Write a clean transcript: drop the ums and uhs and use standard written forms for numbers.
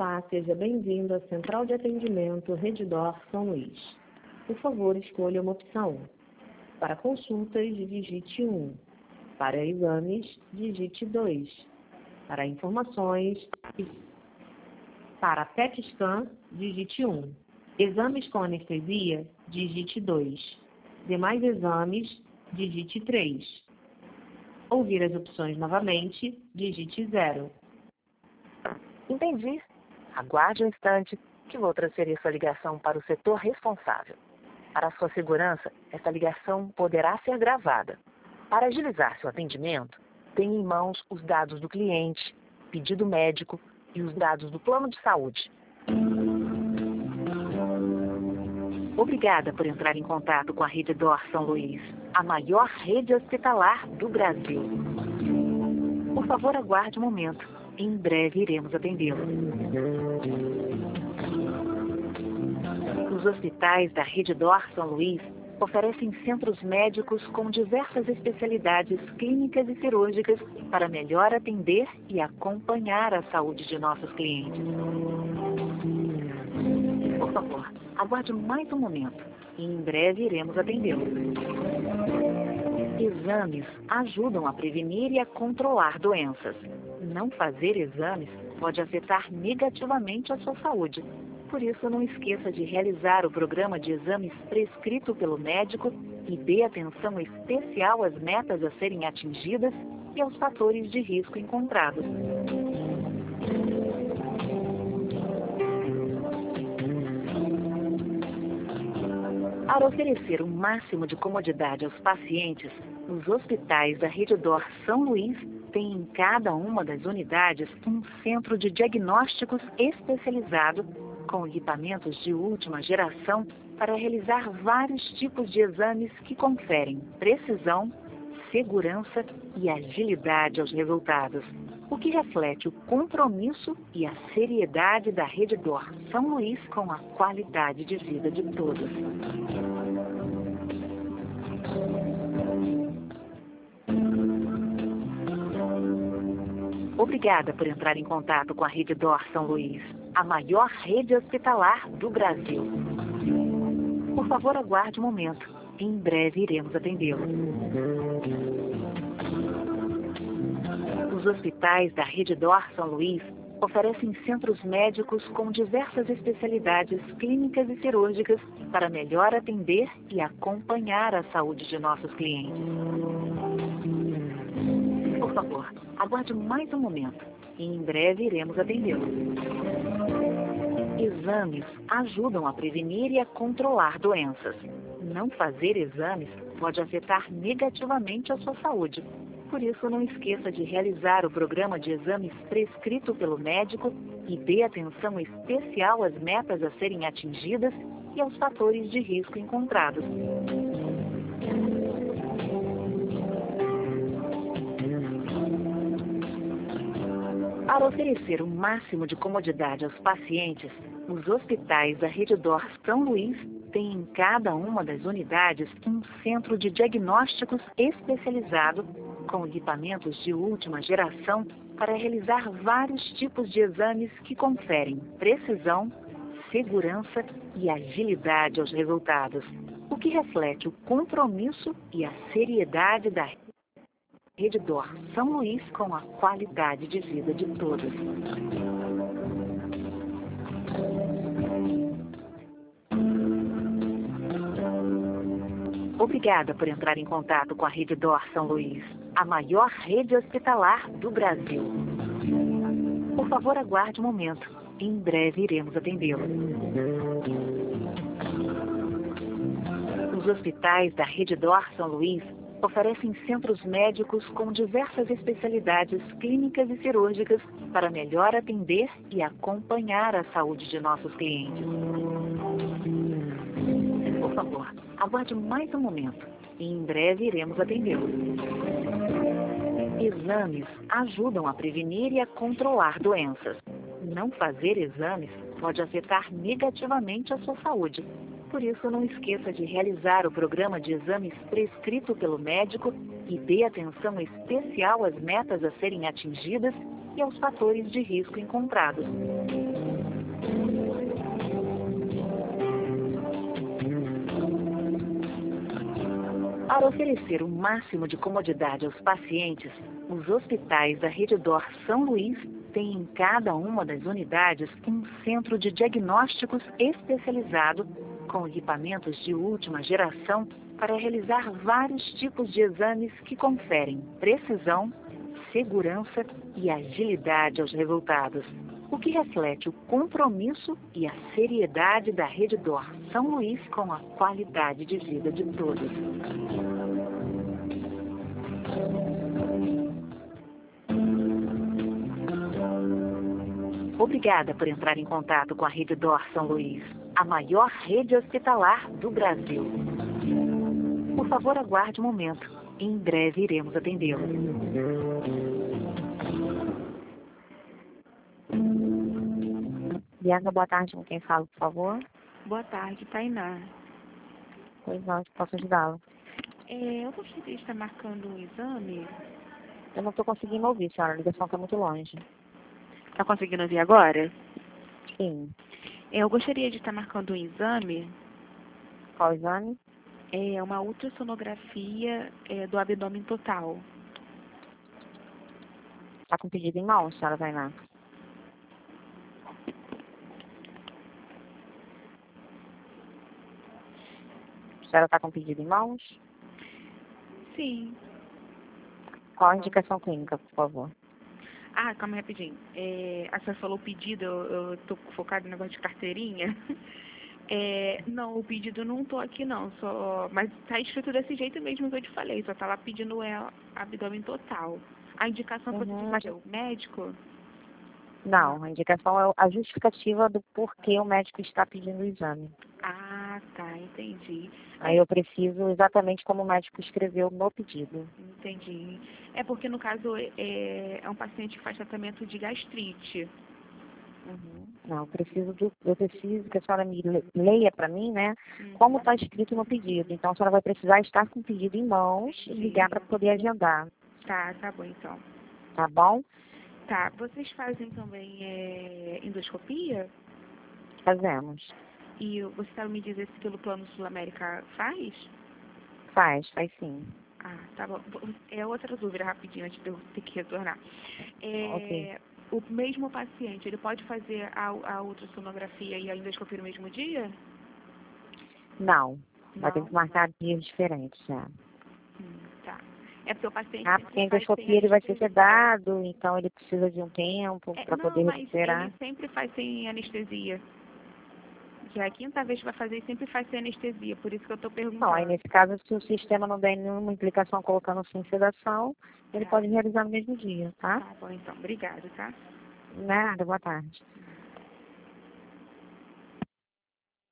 Olá, seja bem-vindo à Central de Atendimento Redditor São Luís. Por favor, escolha uma opção. Para consultas, digite 1. Para exames, digite 2. Para informações, para PET scan, digite 1. Exames com anestesia, digite 2. Demais exames, digite 3. Ouvir as opções novamente, digite 0. Entendi. Aguarde um instante que vou transferir sua ligação para o setor responsável. Para sua segurança, essa ligação poderá ser gravada. Para agilizar seu atendimento, tenha em mãos os dados do cliente, pedido médico e os dados do plano de saúde. Obrigada por entrar em contato com a Redditor São Luís, a maior rede hospitalar do Brasil. Por favor, aguarde um momento. Em breve iremos atendê-lo. Os hospitais da Redditor São Luís oferecem centros médicos com diversas especialidades clínicas e cirúrgicas para melhor atender e acompanhar a saúde de nossos clientes. Por favor, aguarde mais um momento e em breve iremos atendê-lo. Exames ajudam a prevenir e a controlar doenças. Não fazer exames pode afetar negativamente a sua saúde. Por isso, não esqueça de realizar o programa de exames prescrito pelo médico e dê atenção especial às metas a serem atingidas e aos fatores de risco encontrados. Para oferecer o máximo de comodidade aos pacientes, os hospitais da Redditor São Luís têm em cada uma das unidades um centro de diagnósticos especializado com equipamentos de última geração para realizar vários tipos de exames que conferem precisão, segurança e agilidade aos resultados, o que reflete o compromisso e a seriedade da Redditor São Luís com a qualidade de vida de todos. Obrigada por entrar em contato com a Redditor São Luís, a maior rede hospitalar do Brasil. Por favor, aguarde um momento. Em breve iremos atendê-lo. Os hospitais da Redditor São Luís oferecem centros médicos com diversas especialidades clínicas e cirúrgicas para melhor atender e acompanhar a saúde de nossos clientes. Por favor, aguarde mais um momento e em breve iremos atendê-lo. Exames ajudam a prevenir e a controlar doenças. Não fazer exames pode afetar negativamente a sua saúde. Por isso, não esqueça de realizar o programa de exames prescrito pelo médico e dê atenção especial às metas a serem atingidas e aos fatores de risco encontrados. Para oferecer o máximo de comodidade aos pacientes, os hospitais da Redditor São Luís têm em cada uma das unidades um centro de diagnósticos especializado com equipamentos de última geração para realizar vários tipos de exames que conferem precisão, segurança e agilidade aos resultados, o que reflete o compromisso e a seriedade da Redditor São Luís com a qualidade de vida de todos. Obrigada por entrar em contato com a Redditor São Luís, a maior rede hospitalar do Brasil. Por favor, aguarde um momento. Em breve iremos atendê-lo. Os hospitais da Redditor São Luís oferecem centros médicos com diversas especialidades clínicas e cirúrgicas para melhor atender e acompanhar a saúde de nossos clientes. Por favor, aguarde mais um momento e em breve iremos atendê-lo. Exames ajudam a prevenir e a controlar doenças. Não fazer exames pode afetar negativamente a sua saúde. Por isso, não esqueça de realizar o programa de exames prescrito pelo médico e dê atenção especial às metas a serem atingidas e aos fatores de risco encontrados. Para oferecer o máximo de comodidade aos pacientes, os hospitais da Redidor São Luís têm em cada uma das unidades um centro de diagnósticos especializado com equipamentos de última geração para realizar vários tipos de exames que conferem precisão, segurança e agilidade aos resultados, o que reflete o compromisso e a seriedade da Redidor São Luís com a qualidade de vida de todos. Obrigada por entrar em contato com a Redidor São Luís, a maior rede hospitalar do Brasil. Por favor, aguarde um momento. Em breve iremos atendê-lo. Bianca, boa tarde. Com quem falo, por favor? Boa tarde, Tainá. Pois não, posso ajudá-la. Eu gostaria de estar marcando um exame. Eu não estou conseguindo ouvir, senhora. A ligação está muito longe. Está conseguindo ouvir agora? Sim. Eu gostaria de estar marcando um exame. Qual exame? É uma ultrassonografia do abdômen total. Está com pedido em mãos, senhora Tainá? A senhora está com pedido em mãos? Sim. Qual a indicação clínica, por favor? Ah, calma aí rapidinho. A senhora falou pedido, eu estou focada no negócio de carteirinha. Não, o pedido não estou aqui não, mas está escrito desse jeito mesmo que eu te falei, só está lá pedindo abdômen total. A indicação que você Mas... deu, o médico? Não, a indicação é a justificativa do porquê o médico está pedindo o exame. Ah, tá, entendi. Aí eu preciso exatamente como o médico escreveu no pedido. Entendi. É porque, no caso, é um paciente que faz tratamento de gastrite. Não, eu preciso que a senhora me leia para mim, né, como está escrito no pedido. Então, a senhora vai precisar estar com o pedido em mãos e ligar para poder agendar. Tá bom, então. Tá bom? Tá, vocês fazem também endoscopia? Fazemos. E você sabe me dizer se pelo Plano Sul-América faz? Faz sim. Ah, tá bom. Outra dúvida rapidinho antes de eu ter que retornar. Ok. O mesmo paciente, ele pode fazer a ultrassonografia e a endoscopia no mesmo dia? Não. Vai ter que marcar dias diferentes, já. Tá. É porque o paciente... Porque a endoscopia ele vai ser sedado, então ele precisa de um tempo para poder recuperar. Ele sempre faz sem anestesia. Já é a quinta vez que vai fazer e sempre faz sem anestesia, por isso que eu estou perguntando. Não, aí nesse caso, se o sistema não der nenhuma implicação colocando sem sedação, ele pode realizar no mesmo dia, tá? Tá bom, então. Obrigada, tá? Nada, boa tarde.